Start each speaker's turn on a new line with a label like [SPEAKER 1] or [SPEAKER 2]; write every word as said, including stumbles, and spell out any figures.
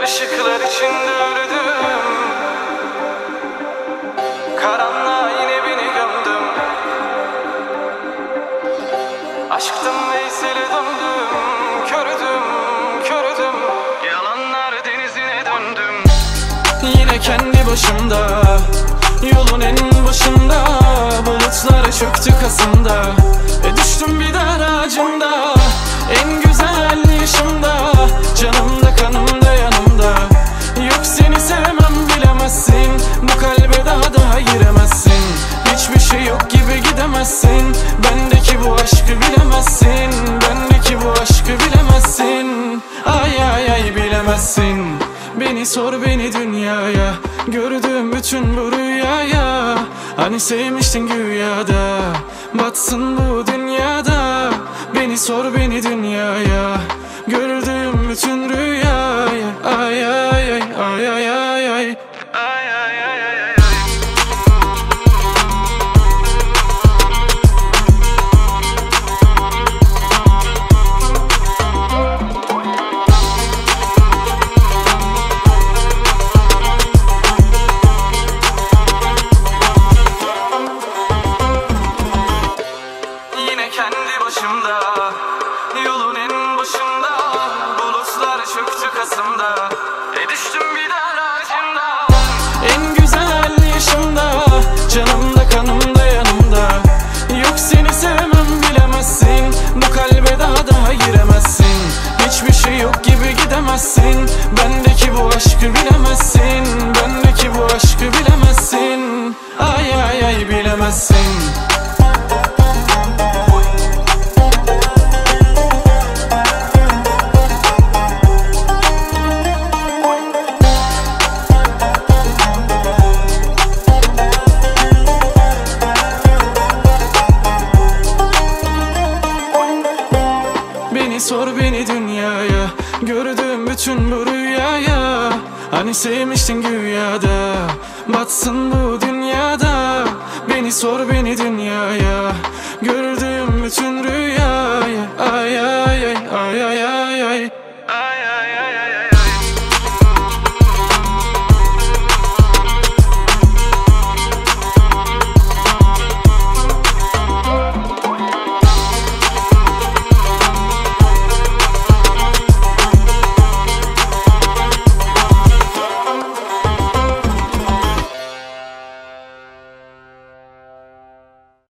[SPEAKER 1] Işıklar içinde öldüm, karanlığa yine beni gömdüm. Aşktan Veysel'e döndüm, kördüm, kördüm. Yalanlar denizine döndüm. Yine kendi başımda, yolun en başında, bulutlar çöktü kasımda. E düştüm bir dar ağacında, en güzel yaşımda, canımda kanımda yanımda. Yok seni sevmem bilemezsin, bu kalbe daha daha giremezsin. Hiçbir şey yok gibi gidemezsin, bendeki bu aşkı bilemezsin. Bendeki bu aşkı bilemezsin, ay ay ay bilemezsin. Beni sor beni dünyaya, gördüğüm bütün bu rüyaya. Hani sevmiştin güyada, batsın bu dünyada. Beni sor beni dünyaya, gördüğüm bütün rüyaya. Ay ay ay ay ay ay ay. Ay ay ay ay ay. Yine kendi başımda, yolun en başında, bulutlar çöktü kasımda. E düştüm bir dar ağacında, en güzel yaşımda, canımda kanımda yanımda. Yok seni sevmem bilemezsin, bu kalbe daha daha giremezsin. Hiçbir şey yok gibi gidemezsin, bendeki bu aşkı bilemezsin. Bendeki bu aşkı bilemezsin, ay ay ay bilemezsin. Beni sor beni dünyaya, gördüğüm bütün bu rüyaya. Hani sevmiştin güyada, batsın bu dünyada. Beni sor beni dünyaya, gördüğüm bütün rüyaya. Ay ay ay ay ay ay ay.